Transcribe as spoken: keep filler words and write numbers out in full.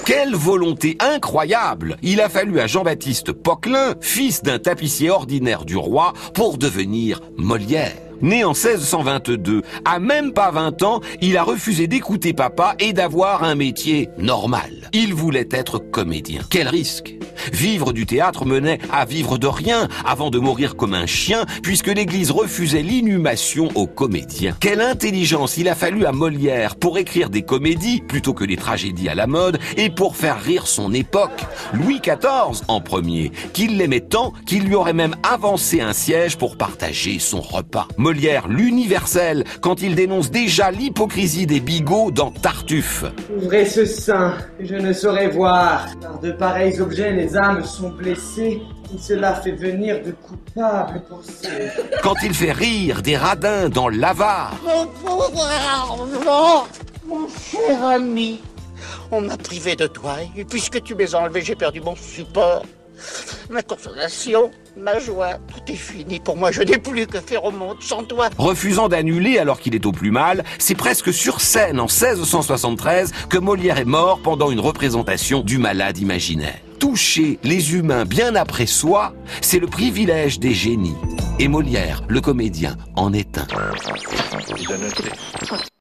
Quelle volonté incroyable! Il a fallu à Jean-Baptiste Poquelin, fils d'un tapissier ordinaire du roi, pour devenir Molière. Né en seize cent vingt-deux, à même pas vingt ans, il a refusé d'écouter papa et d'avoir un métier normal. Il voulait être comédien. Quel risque! Vivre du théâtre menait à vivre de rien avant de mourir comme un chien, puisque l'Église refusait l'inhumation aux comédiens. Quelle intelligence il a fallu à Molière pour écrire des comédies plutôt que des tragédies à la mode et pour faire rire son époque. Louis quatorze en premier, qu'il l'aimait tant qu'il lui aurait même avancé un siège pour partager son repas. Molière l'universel quand il dénonce déjà l'hypocrisie des bigots dans Tartuffe. Ouvrez ce sein que je ne saurais voir. Par de pareils objets, les âmes sont blessées. Et cela fait venir de coupables pour ça. Quand il fait rire des radins dans l'Avare. Mon pauvre Armand, mon cher ami, on m'a privé de toi et puisque tu m'es enlevé, j'ai perdu mon support. Ma consolation, ma joie, tout est fini. Pour moi, je n'ai plus que faire au monde sans toi. Refusant d'annuler alors qu'il est au plus mal, c'est presque sur scène en seize cent soixante-treize que Molière est mort pendant une représentation du Malade imaginaire. Toucher les humains bien après soi, c'est le privilège des génies. Et Molière, le comédien, en est un.